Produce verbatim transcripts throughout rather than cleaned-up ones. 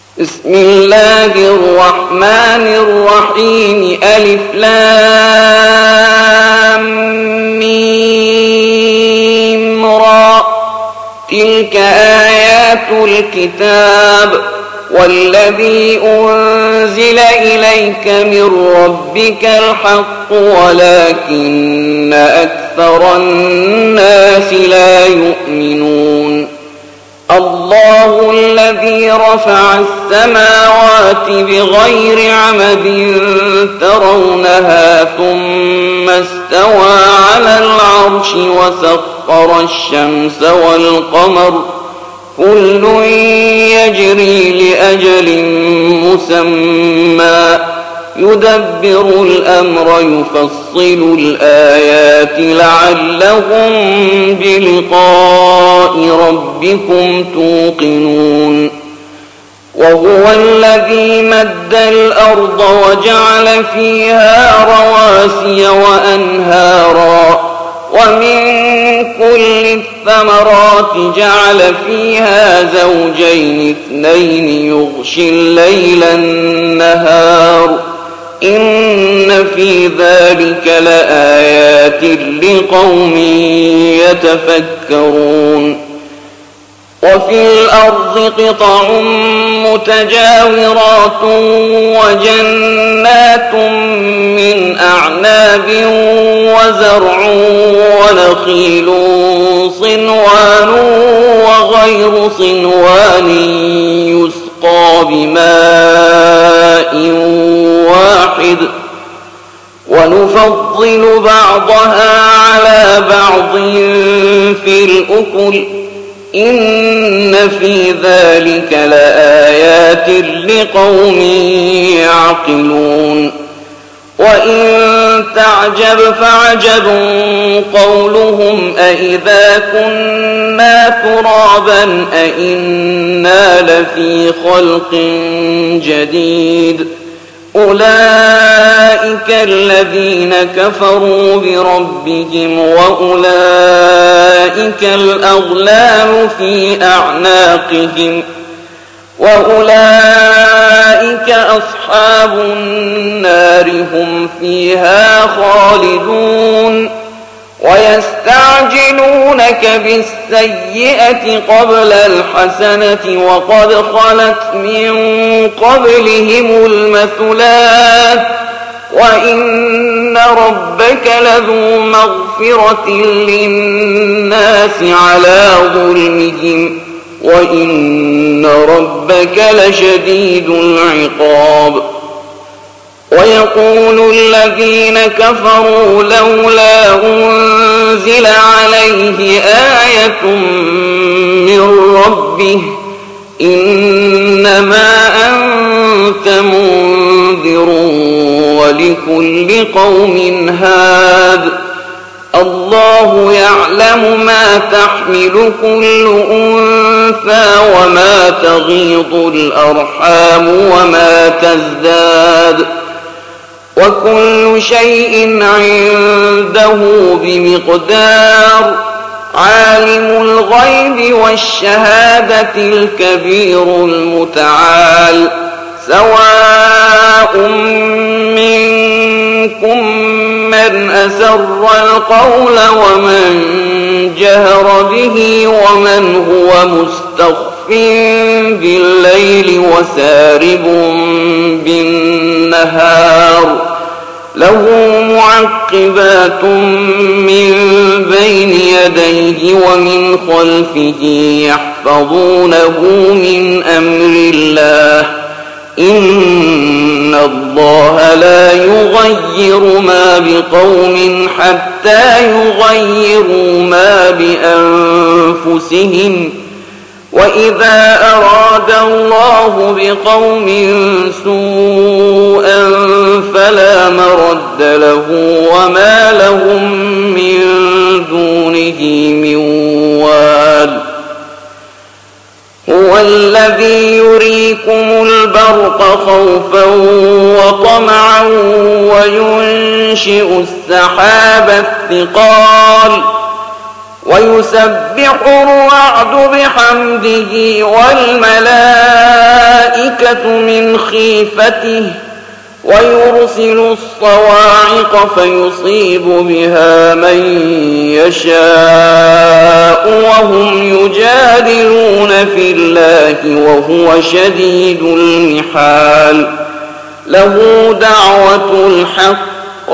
بسم الله الرحمن الرحيم. ألف لام ميم را. تلك آيات الكتاب والذي أنزل إليك من ربك الحق ولكن أكثر الناس لا يؤمنون. الله الذي رفع السماوات بغير عمد ترونها ثم استوى على العرش وسخر الشمس والقمر كل يجري لأجل مسمى يدبر الأمر يفصل الآيات لعلهم بلقاء ربكم توقنون. وهو الذي مد الأرض وجعل فيها رواسي وأنهارا ومن كل الثمرات جعل فيها زوجين اثنين يغشي الليل النهار إن في ذلك لآيات لقوم يتفكرون. وفي الأرض قطع متجاورات وجنات من أعناب وزرع ونخيل صنوان وغير صنوان يسقى بماء واحد ونفضل بعضها على بعض في الأكل إن في ذلك لآيات لقوم يعقلون. وإن تعجب فعجب قولهم أإذا كنا ترابا أإنا لفي خلق جديد أولئك الذين كفروا بربهم وأولئك الأغلال في أعناقهم وأولئك أصحاب النار هم فيها خالدون. ويستعجلونك بالسيئة قبل الحسنة وقد خلت من قبلهم المثلات وإن ربك لذو مغفرة للناس على ظلمهم وإن ربك لشديد العقاب. ويقول الذين كفروا لولا أنزل عليه آية من ربه إنما أنت منذر ولكل قوم هاد الله يعلم ما تحمل كل أنثى وما تغيض الأرحام وما تزداد وكل شيء عنده بمقدار. عالم الغيب والشهادة الكبير المتعال. سواء منكم من أسر القول ومن جهر به ومن هو مستخف بالليل وسارب بالنهار له معقبات من بين يديه ومن خلفه يحفظونه من أمر الله إن الله لا يغير ما بقوم حتى يغيروا ما بأنفسهم وإذا أراد الله بقوم سوءا فلا مرد له وما لهم من دونه من وال. هو الذي يريكم البرق خوفا وطمعا وينشئ السحاب الثقال ويسبح الرعد بحمده والملائكة الأفئدة من خيفته ويرسل الصواعق فيصيب بها من يشاء وهم يجادلون في الله وهو شديد المحال له دعوة الحق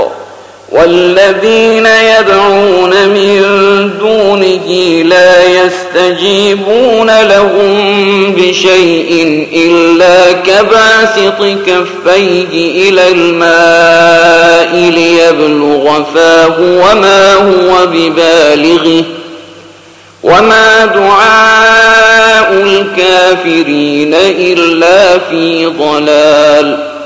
والذين يدعون من دونه لا يستجيبون لهم بشيء إلا كباسط كفيه إلى الماء ليبلغ فاه وما هو ببالغه وما دعاء الكافرين إلا في ضلال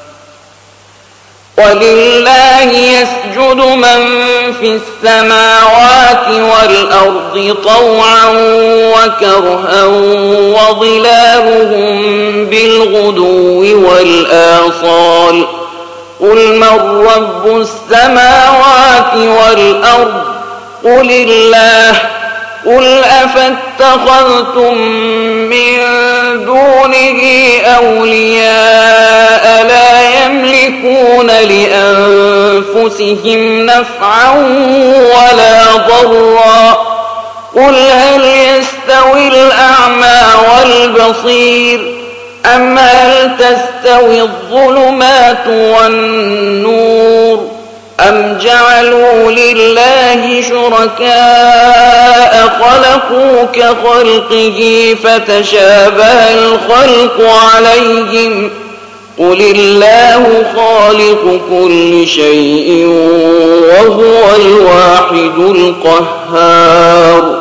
ولله يسجد من في السماوات والأرض طوعا وكرها وظلالهم بالغدو والآصال قل من رب السماوات والأرض قل الله قل أفاتخذتم من دونه أولياء لا يملكون لأنفسهم نفعا ولا ضرا قل هل يستوي الأعمى والبصير أم هل تستوي الظلمات والنور أم جعلوا لله شركاء خلقوا كخلقه فتشابه الخلق عليهم قل الله خالق كل شيء وهو الواحد القهار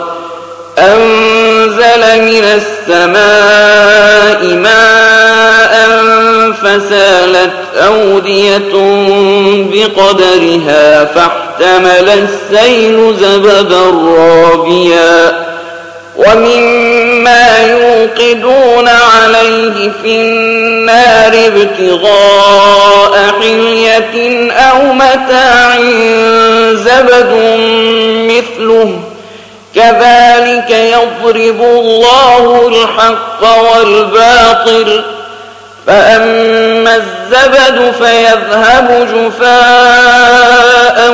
أنزل من السماء ماء فسالت أودية بقدرها فاحتمل السيل زبدا رابيا ومما يوقدون عليه في النار ابتغاء حلية أو متاع زبد مثله كذلك يضرب الله الحق والباطل فأما الزبد فيذهب جفاء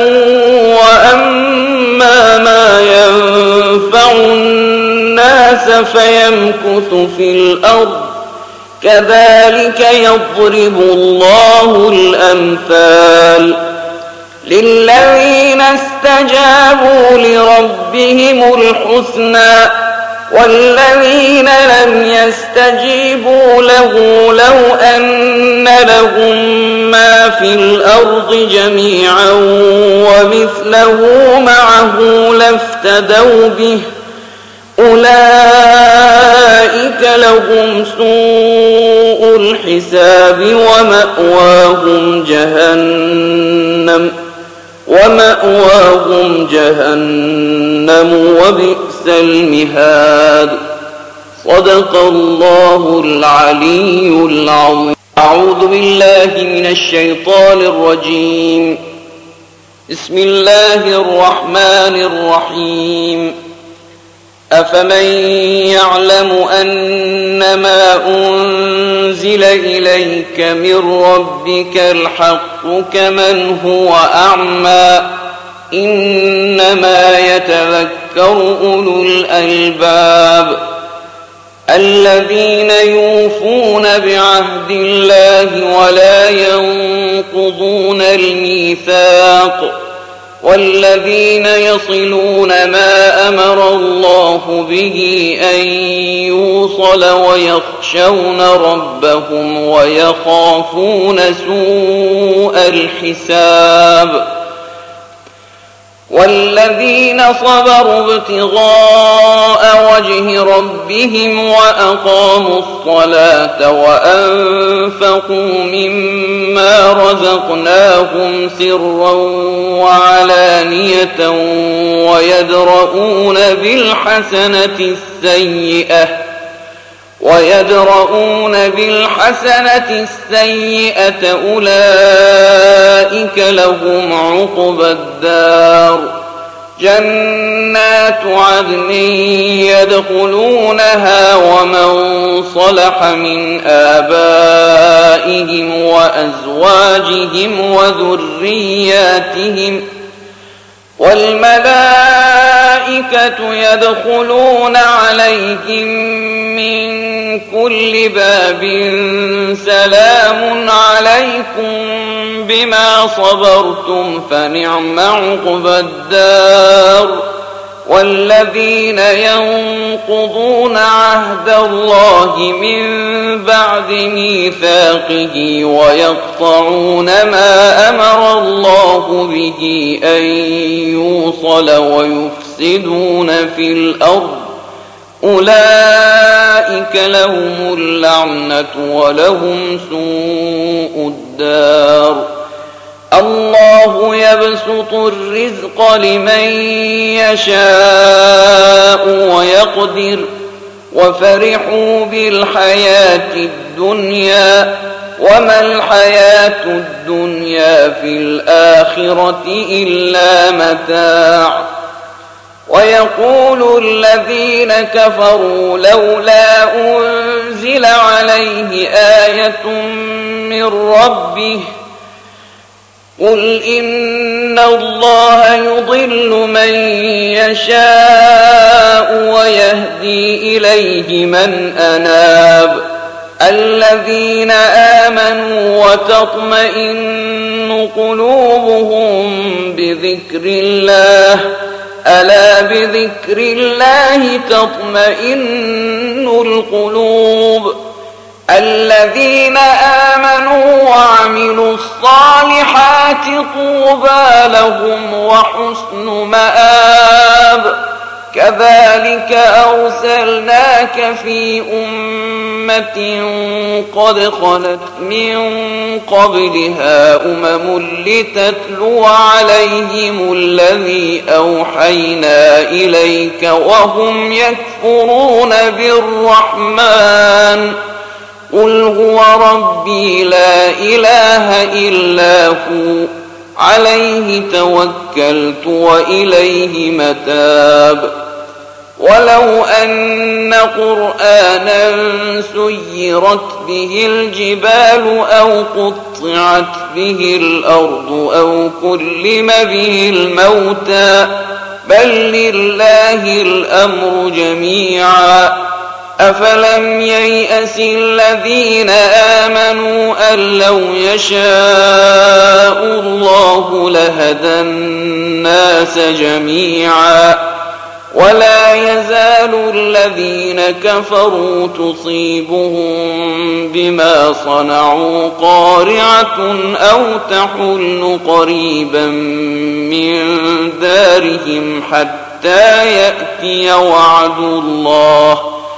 وأما ما ينفع الناس فيمكث في الأرض كذلك يضرب الله الأمثال للذين استجابوا لربهم الحسنى والذين لم يستجيبوا له لو أن لهم ما في الأرض جميعا ومثله معه لافتدوا به أولئك لهم سوء الحساب ومأواهم جهنم ومأواهم جهنم وبئس المهاد صدق الله العلي العظيم. أعوذ بالله من الشيطان الرجيم. بسم الله الرحمن الرحيم. أفمن يعلم أنما أنزل إليك من ربك الحق كمن هو أعمى إنما يتذكر أولو الألباب الذين يوفون بعهد الله ولا ينقضون الميثاق والذين يصلون ما أمر الله به أن يوصل ويخشون ربهم ويخافون سوء الحساب والذين صبروا ابتغاء وجه ربهم وأقاموا الصلاة وأنفقوا مما رزقناهم سرا وعلانية ويدرؤون بالحسنة السيئة ويدرؤون بالحسنة السيئة أولئك لهم عقبى الدار جنات عدن يدخلونها ومن صلح من آبائهم وأزواجهم وذرياتهم والملائكة يدخلون عليهم من كل باب سلام عليكم بما صبرتم فنعم عقبى الدار والذين ينقضون عهد الله من بعد ميثاقه ويقطعون ما أمر الله به أن يوصل ويفسدون في الأرض أولئك لهم اللعنة ولهم سوء الدار الله يبسط الرزق لمن يشاء ويقدر وفرحوا بالحياة الدنيا وما الحياة الدنيا في الآخرة إلا متاع ويقول الذين كفروا لولا أنزل عليه آية من ربه قل إن الله يضل من يشاء ويهدي إليه من أناب الذين آمنوا وتطمئن قلوبهم بذكر الله ألا بذكر الله تطمئن القلوب الذين آمنوا وعملوا الصالحات طوبى لهم وحسن مآب كذلك أرسلناك في أمة قد خلت من قبلها أمم لتتلو عليهم الذي أوحينا إليك وهم يكفرون بالرحمن قل هو ربي لا إله إلا هو عليه توكلت وإليه متاب ولو أن قرآنا سيرت به الجبال أو قطعت به الأرض أو كلم به الموتى بل لله الأمر جميعا أفلم ييأس الذين آمنوا أن لو يشاء الله لهدى الناس جميعا ولا يزال الذين كفروا تصيبهم بما صنعوا قارعة أو تحل قريبا من دارهم حتى يأتي وعد الله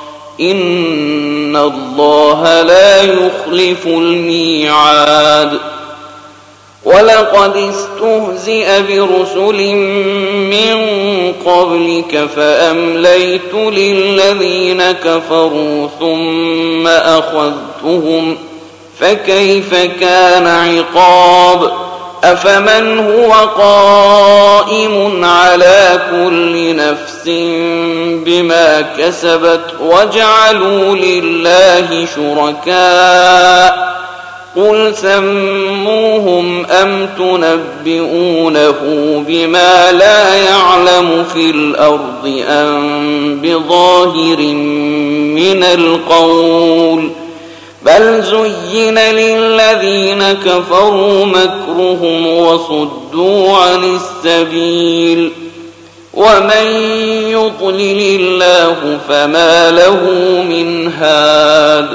إن الله لا يخلف الميعاد ولقد استهزئ برسل من قبلك فأمليت للذين كفروا ثم أخذتهم فكيف كان عقاب أفمن هو قائم على كل نفس بما كسبت وجعلوا لله شركاء قل سموهم أم تنبئونه بما لا يعلم في الأرض أم بظاهر من القول بل زين للذين كفروا مكرهم وصدوا عن السبيل ومن يضلل الله فما له من هاد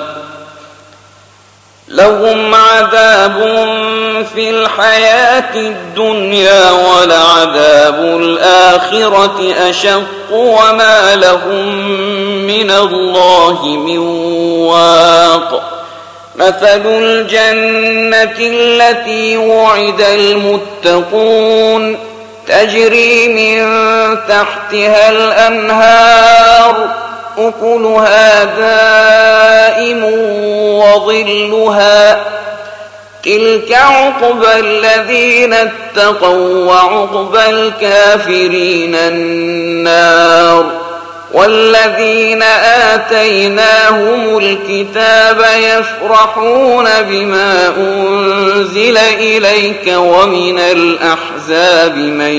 لهم عذاب في الحياة الدنيا ولعذاب الآخرة أشق وما لهم من الله من واق مثل الجنة التي وعد المتقون تجري من تحتها الأنهار أكلها دائم وظلها تلك عقبى الذين اتقوا وعقبى الكافرين النار. والذين آتيناهم الكتاب يفرحون بما أنزل إليك ومن الأحزاب من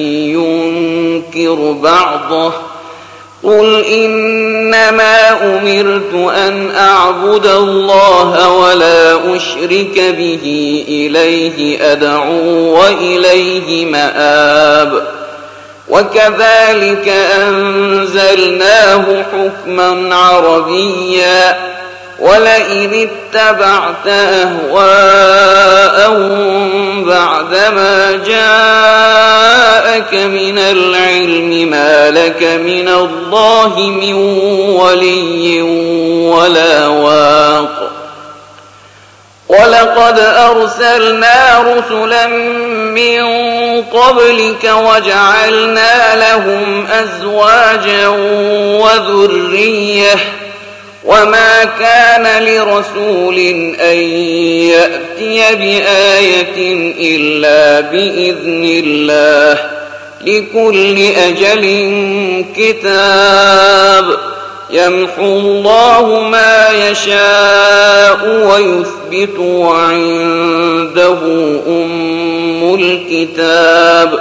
ينكر بعضه قل إنما أمرت أن أعبد الله ولا أشرك به إليه أدعو وإليه مآب. وكذلك أنزلناه حكما عربيا ولئن اتبعت أهواءهم بعدما جاءك من العلم ما لك من الله من ولي ولا واق. ولقد أرسلنا رسلا من قبلك وجعلنا لهم أزواجا وذرية وما كان لرسول أن يأتي بآية إلا بإذن الله لكل أجل كتاب. يمحو الله ما يشاء ويثبت وعنده أم الكتاب.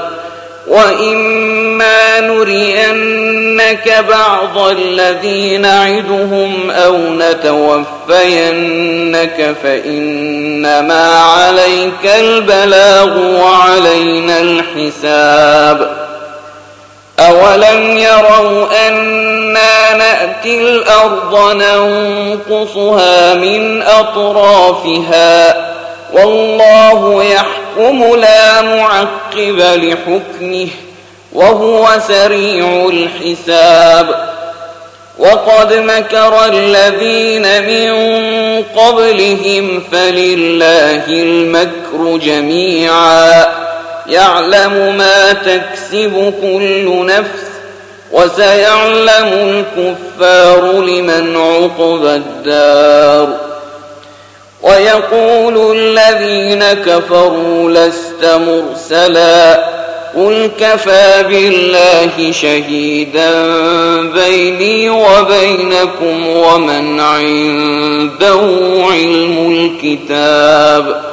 وإما نرينك بعض الذي نعدهم أو نتوفينك فإنما عليك البلاغ وعلينا الحساب. أولم يروا أنا نأتي الأرض ننقصها من أطرافها والله يحكم لا معقب لحكمه وهو سريع الحساب. وقد مكر الذين من قبلهم فلله المكر جميعا يعلم ما تكسب كل نفس وسيعلم الكفار لمن عقبى الدار. ويقول الذين كفروا لست مرسلا قل كفى بالله شهيدا بيني وبينكم ومن عنده علم الكتاب.